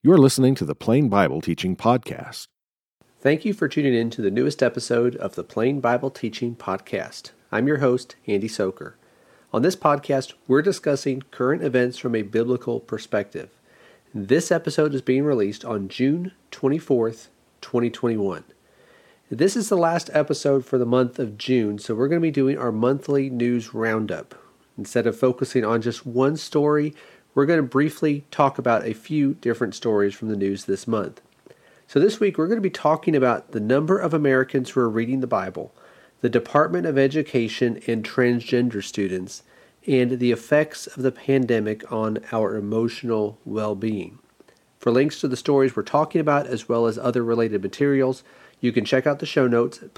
You're listening to the Plain Bible Teaching Podcast. Thank you for tuning in to the newest episode of the Plain Bible Teaching Podcast. I'm your host, Andy Soker. On this podcast, we're discussing current events from a biblical perspective. This episode is being released on June 24th, 2021. This is the last episode for the month of June, so we're going to be doing our monthly news roundup. Instead of focusing on just one story, we're going to briefly talk about a few different stories from the news this month. So this week, we're going to be talking about the number of Americans who are reading the Bible, the Department of Education and transgender students, and the effects of the pandemic on our emotional well-being. For links to the stories we're talking about, as well as other related materials, you can check out the show notes at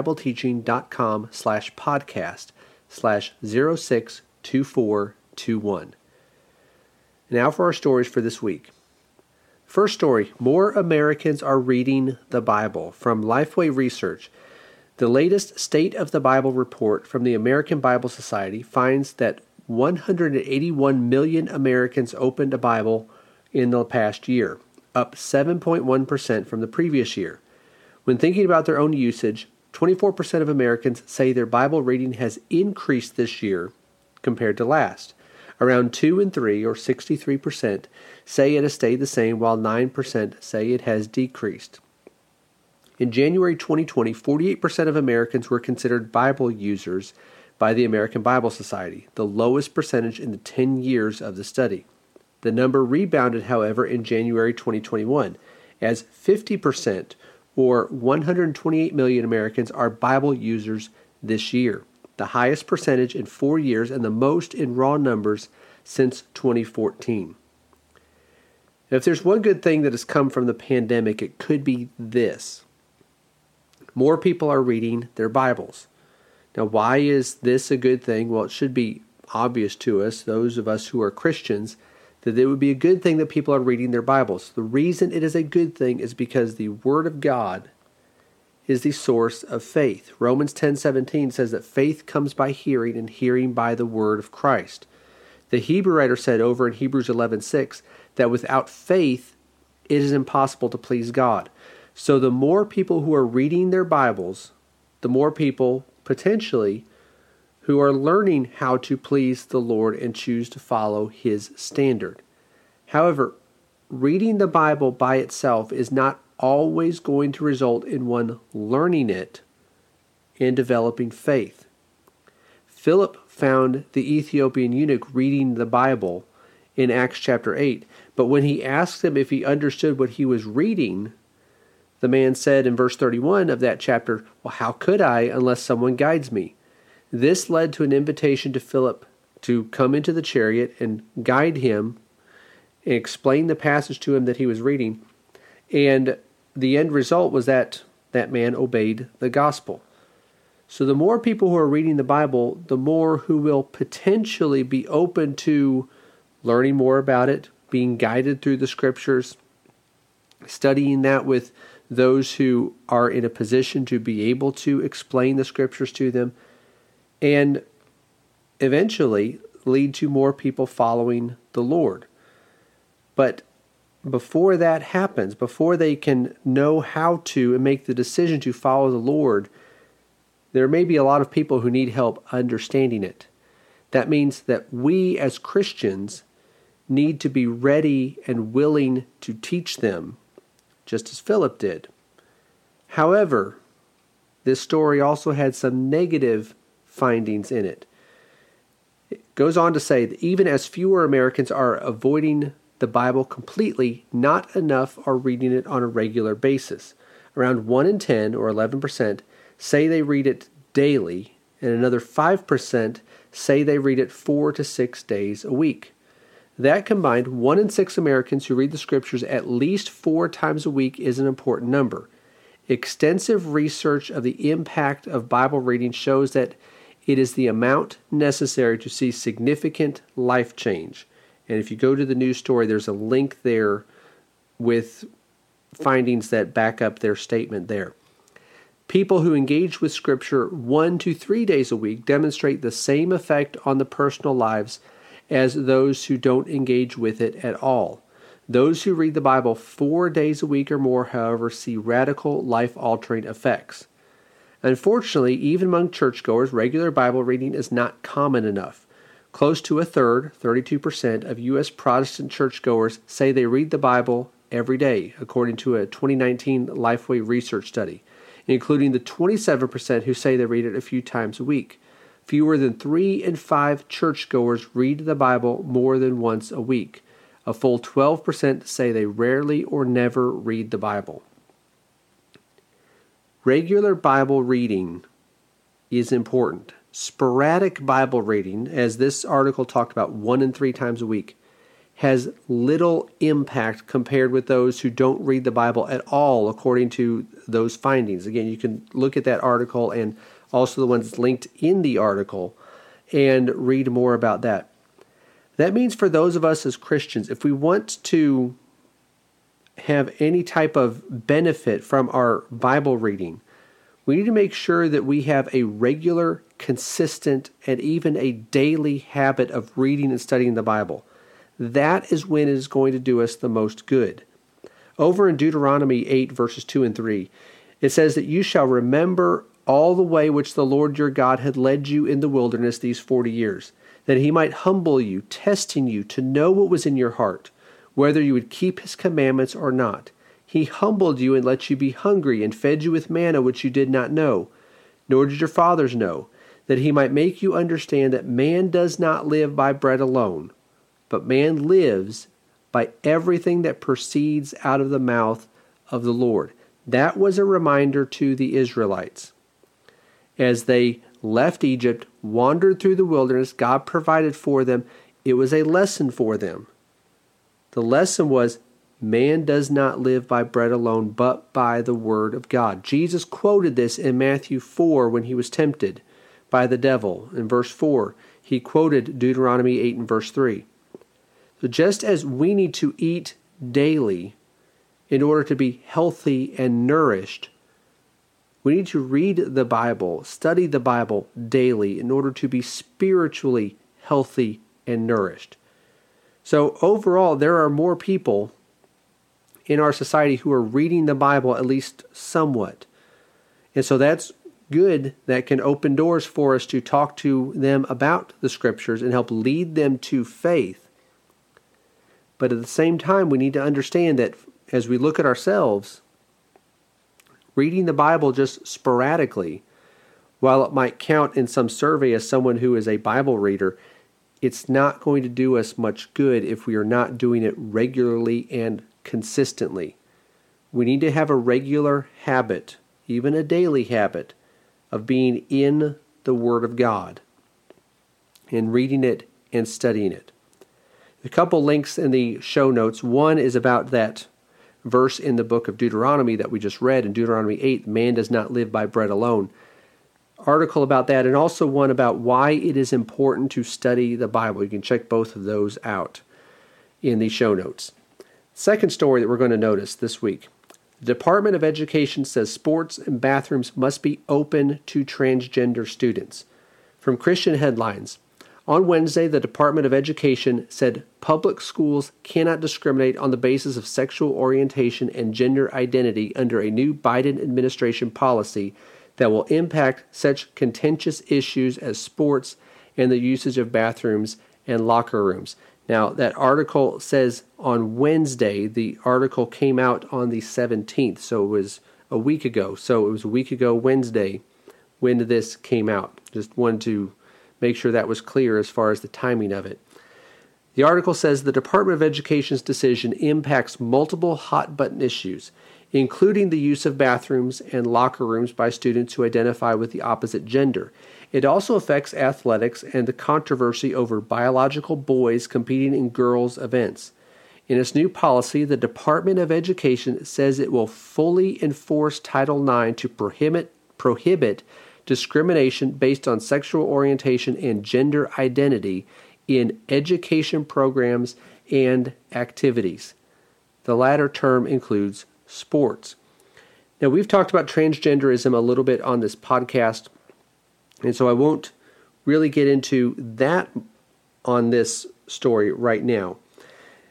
plainbibleteaching.com/podcast/062421. Now for our stories for this week. First story, more Americans are reading the Bible, from Lifeway Research. The latest State of the Bible report from the American Bible Society finds that 181 million Americans opened a Bible in the past year, up 7.1% from the previous year. When thinking about their own usage, 24% of Americans say their Bible reading has increased this year compared to last. Around 2 and 3, or 63%, say it has stayed the same, while 9% say it has decreased. In January 2020, 48% of Americans were considered Bible users by the American Bible Society, the lowest percentage in the 10 years of the study. The number rebounded, however, in January 2021, as 50%, or 128 million Americans, are Bible users this year, the highest percentage in 4 years and the most in raw numbers since 2014. If there's one good thing that has come from the pandemic, it could be this. More people are reading their Bibles. Now, why is this a good thing? Well, it should be obvious to us, those of us who are Christians, that it would be a good thing that people are reading their Bibles. The reason it is a good thing is because the Word of God is the source of faith. Romans 10:17 says that faith comes by hearing, and hearing by the word of Christ. The Hebrew writer said over in Hebrews 11:6 that without faith it is impossible to please God. So the more people who are reading their Bibles, the more people potentially who are learning how to please the Lord and choose to follow His standard. However, reading the Bible by itself is not always going to result in one learning it and developing faith. Philip found the Ethiopian eunuch reading the Bible in Acts chapter 8, but when he asked him if he understood what he was reading, the man said in verse 31 of that chapter, "Well, how could I unless someone guides me?" This led to an invitation to Philip to come into the chariot and guide him and explain the passage to him that he was reading. And the end result was that that man obeyed the gospel. So the more people who are reading the Bible, the more who will potentially be open to learning more about it, being guided through the scriptures, studying that with those who are in a position to be able to explain the scriptures to them, and eventually lead to more people following the Lord. But before that happens, before they can know how to and make the decision to follow the Lord, there may be a lot of people who need help understanding it. That means that we as Christians need to be ready and willing to teach them, just as Philip did. However, this story also had some negative findings in it. It goes on to say that even as fewer Americans are avoiding the Bible completely, not enough are reading it on a regular basis. Around 1 in 10, or 11%, say they read it daily, and another 5% say they read it 4 to 6 days a week. That combined, 1 in 6 Americans who read the scriptures at least 4 times a week is an important number. Extensive research of the impact of Bible reading shows that it is the amount necessary to see significant life change. And if you go to the news story, there's a link there with findings that back up their statement there. People who engage with Scripture 1 to 3 days a week demonstrate the same effect on the personal lives as those who don't engage with it at all. Those who read the Bible 4 days a week or more, however, see radical, life-altering effects. Unfortunately, even among churchgoers, regular Bible reading is not common enough. Close to a third, 32%, of U.S. Protestant churchgoers say they read the Bible every day, according to a 2019 Lifeway research study, including the 27% who say they read it a few times a week. Fewer than 3 in 5 churchgoers read the Bible more than once a week. A full 12% say they rarely or never read the Bible. Regular Bible reading is important. Sporadic Bible reading, as this article talked about 1 in 3 times a week, has little impact compared with those who don't read the Bible at all, according to those findings. Again, you can look at that article and also the ones linked in the article and read more about that. That means for those of us as Christians, if we want to have any type of benefit from our Bible reading, we need to make sure that we have a regular, consistent, and even a daily habit of reading and studying the Bible. That is when it is going to do us the most good. Over in Deuteronomy 8, verses 2 and 3, it says that you shall remember all the way which the Lord your God had led you in the wilderness these 40 years, that he might humble you, testing you to know what was in your heart, whether you would keep his commandments or not. He humbled you and let you be hungry and fed you with manna which you did not know, nor did your fathers know, that he might make you understand that man does not live by bread alone, but man lives by everything that proceeds out of the mouth of the Lord. That was a reminder to the Israelites. As they left Egypt, wandered through the wilderness, God provided for them. It was a lesson for them. The lesson was, man does not live by bread alone, but by the word of God. Jesus quoted this in Matthew 4 when he was tempted by the devil. In verse 4, he quoted Deuteronomy 8 and verse 3. So just as we need to eat daily in order to be healthy and nourished, we need to read the Bible, study the Bible daily in order to be spiritually healthy and nourished. So overall, there are more people in our society who are reading the Bible at least somewhat. And so that's good. That can open doors for us to talk to them about the Scriptures and help lead them to faith. But at the same time, we need to understand that as we look at ourselves, reading the Bible just sporadically, while it might count in some survey as someone who is a Bible reader, it's not going to do us much good if we are not doing it regularly and consistently. We need to have a regular habit, even a daily habit, of being in the Word of God and reading it and studying it. A couple links in the show notes. One is about that verse in the book of Deuteronomy that we just read in Deuteronomy 8, man does not live by bread alone. Article about that, and also one about why it is important to study the Bible. You can check both of those out in the show notes. Second story that we're going to notice this week. The Department of Education says sports and bathrooms must be open to transgender students. From Christian Headlines. On Wednesday, the Department of Education said public schools cannot discriminate on the basis of sexual orientation and gender identity under a new Biden administration policy that will impact such contentious issues as sports and the usage of bathrooms and locker rooms. Now, that article says on Wednesday. The article came out on the 17th, so it was a week ago. So it was a week ago Wednesday when this came out. Just wanted to make sure that was clear as far as the timing of it. The article says the Department of Education's decision impacts multiple hot-button issues, including the use of bathrooms and locker rooms by students who identify with the opposite gender. It also affects athletics and the controversy over biological boys competing in girls' events. In its new policy, the Department of Education says it will fully enforce Title IX to prohibit discrimination based on sexual orientation and gender identity in education programs and activities. The latter term includes sports. Now, we've talked about transgenderism a little bit on this podcast, and so I won't really get into that on this story right now.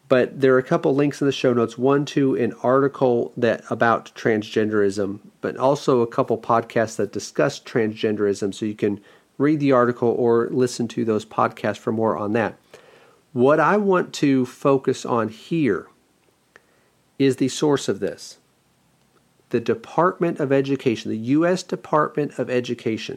But there are a couple links in the show notes, one to an article about transgenderism, but also a couple podcasts that discuss transgenderism, so you can read the article or listen to those podcasts for more on that. What I want to focus on here is the source of this. The Department of Education, the U.S. Department of Education.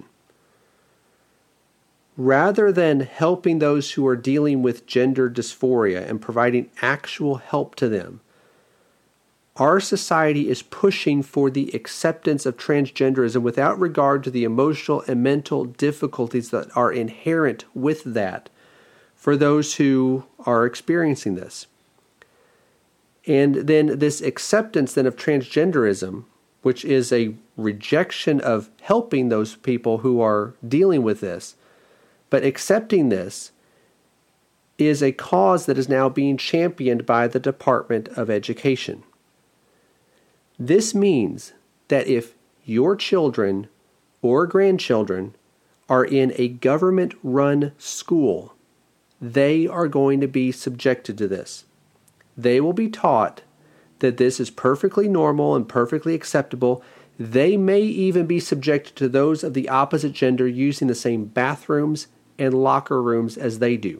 Rather than helping those who are dealing with gender dysphoria and providing actual help to them, our society is pushing for the acceptance of transgenderism without regard to the emotional and mental difficulties that are inherent with that for those who are experiencing this. And then this acceptance then of transgenderism, which is a rejection of helping those people who are dealing with this, but accepting this is a cause that is now being championed by the Department of Education. This means that if your children or grandchildren are in a government-run school, they are going to be subjected to this. They will be taught that this is perfectly normal and perfectly acceptable. They may even be subjected to those of the opposite gender using the same bathrooms and locker rooms as they do.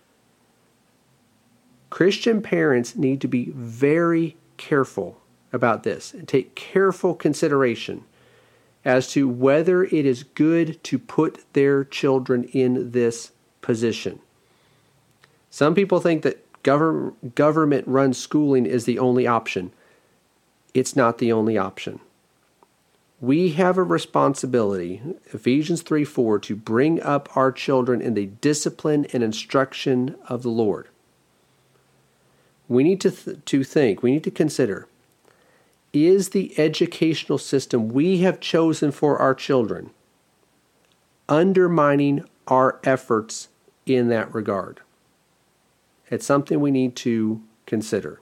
Christian parents need to be very careful about this and take careful consideration as to whether it is good to put their children in this position. Some people think that government-run schooling is the only option. It's not the only option. We have a responsibility, Ephesians 3:4, to bring up our children in the discipline and instruction of the Lord. We need to think, we need to consider, is the educational system we have chosen for our children undermining our efforts in that regard? It's something we need to consider.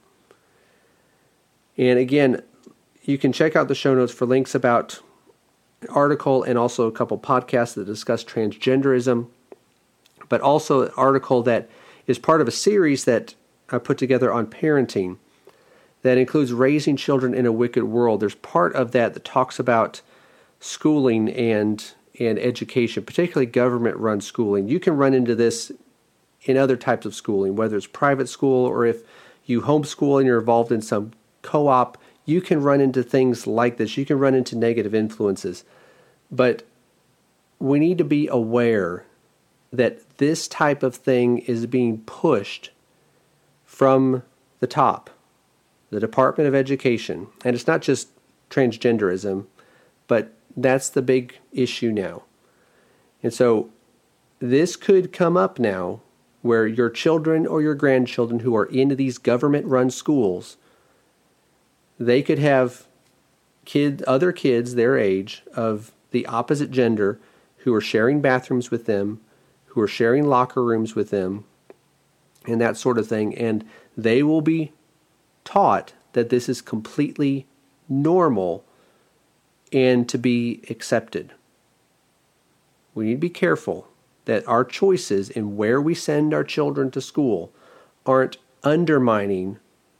And again, you can check out the show notes for links about an article and also a couple podcasts that discuss transgenderism, but also an article that is part of a series that I put together on parenting that includes raising children in a wicked world. There's part of that talks about schooling and education, particularly government-run schooling. You can run into this in other types of schooling, whether it's private school or if you homeschool and you're involved in some co-op, you can run into things like this. You can run into negative influences. But we need to be aware that this type of thing is being pushed from the top, the Department of Education. And it's not just transgenderism, but that's the big issue now. And so this could come up now where your children or your grandchildren who are in these government-run schools, they could have other kids their age of the opposite gender who are sharing bathrooms with them, who are sharing locker rooms with them, and that sort of thing. And they will be taught that this is completely normal and to be accepted. We need to be careful that our choices in where we send our children to school aren't undermining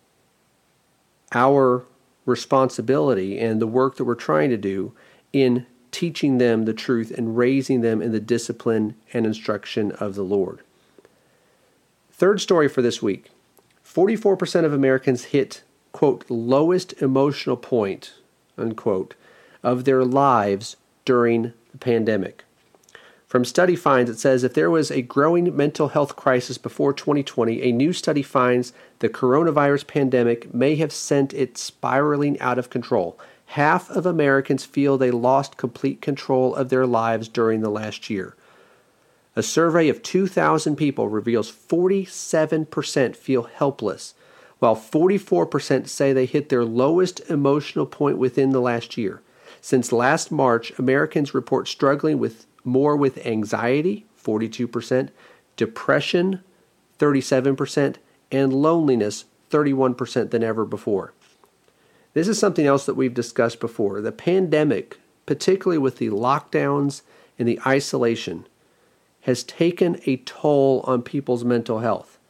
our responsibility and the work that we're trying to do in teaching them the truth and raising them in the discipline and instruction of the Lord. Third story for this week. 44% of Americans hit, quote, lowest emotional point, unquote, of their lives during the pandemic. From study finds, it says if there was a growing mental health crisis before 2020, a new study finds the coronavirus pandemic may have sent it spiraling out of control. Half of Americans feel they lost complete control of their lives during the last year. A survey of 2,000 people reveals 47% feel helpless, while 44% say they hit their lowest emotional point within the last year. Since last March, Americans report struggling with anxiety, 42%, depression, 37%, and loneliness, 31% than ever before. This is something else that we've discussed before. The pandemic, particularly with the lockdowns and the isolation, has taken a toll on people's mental health.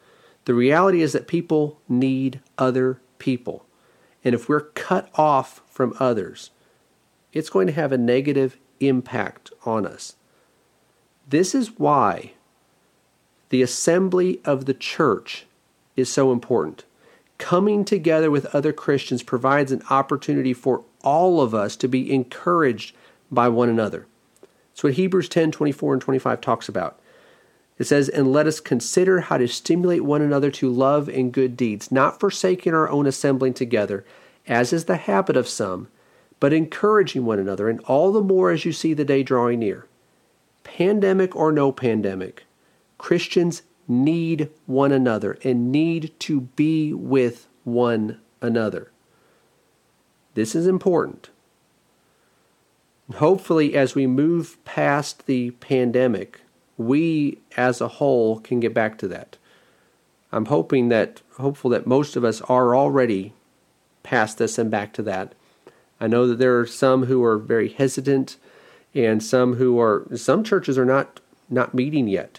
The reality is that people need other people. And if we're cut off from others, it's going to have a negative impact on us. This is why the assembly of the church is so important. Coming together with other Christians provides an opportunity for all of us to be encouraged by one another. That's what Hebrews 10:24 and 25 talks about. It says, "And let us consider how to stimulate one another to love and good deeds, not forsaking our own assembling together, as is the habit of some, but encouraging one another, and all the more as you see the day drawing near." Pandemic or no pandemic, Christians need one another and need to be with one another. This is important. Hopefully, as we move past the pandemic, we as a whole can get back to that. I'm hopeful that most of us are already past this and back to that. I know that there are some who are very hesitant, and some churches are not meeting yet.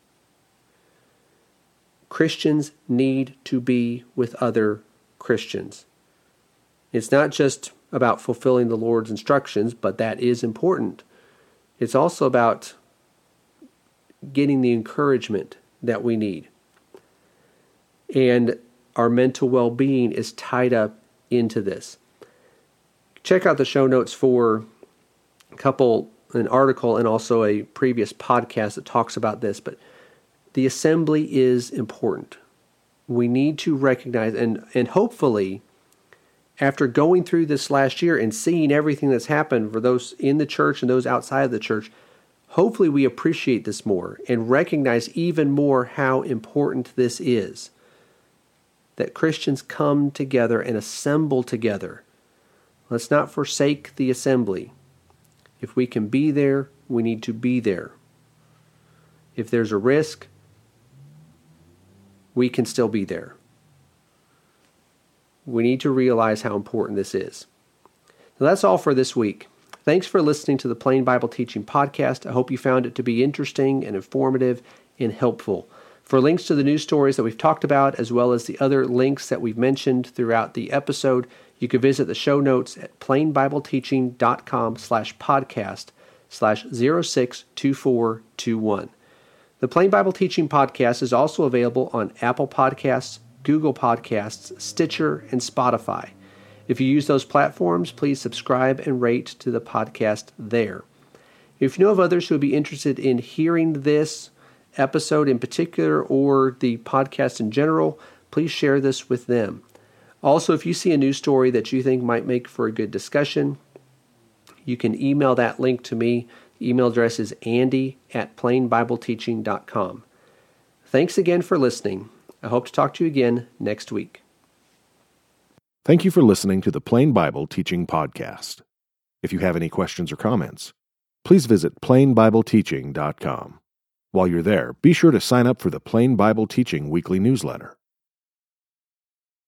Christians need to be with other Christians. It's not just about fulfilling the Lord's instructions, but that is important. It's also about getting the encouragement that we need. And our mental well-being is tied up into this. Check out the show notes for an article and also a previous podcast that talks about this, but the assembly is important. We need to recognize, and hopefully, after going through this last year and seeing everything that's happened for those in the church and those outside of the church, hopefully we appreciate this more and recognize even more how important this is. That Christians come together and assemble together. Let's not forsake the assembly. If we can be there, we need to be there. If there's a risk, we can still be there. We need to realize how important this is. So that's all for this week. Thanks for listening to the Plain Bible Teaching Podcast. I hope you found it to be interesting and informative and helpful. For links to the news stories that we've talked about, as well as the other links that we've mentioned throughout the episode, you can visit the show notes at plainbibleteaching.com/podcast/062421. The Plain Bible Teaching Podcast is also available on Apple Podcasts, Google Podcasts, Stitcher, and Spotify. If you use those platforms, please subscribe and rate to the podcast there. If you know of others who would be interested in hearing this episode in particular or the podcast in general, please share this with them. Also, if you see a news story that you think might make for a good discussion, you can email that link to me. The email address is andy@plainbibleteaching.com. Thanks again for listening. I hope to talk to you again next week. Thank you for listening to the Plain Bible Teaching Podcast. If you have any questions or comments, please visit plainbibleteaching.com. While you're there, be sure to sign up for the Plain Bible Teaching weekly newsletter.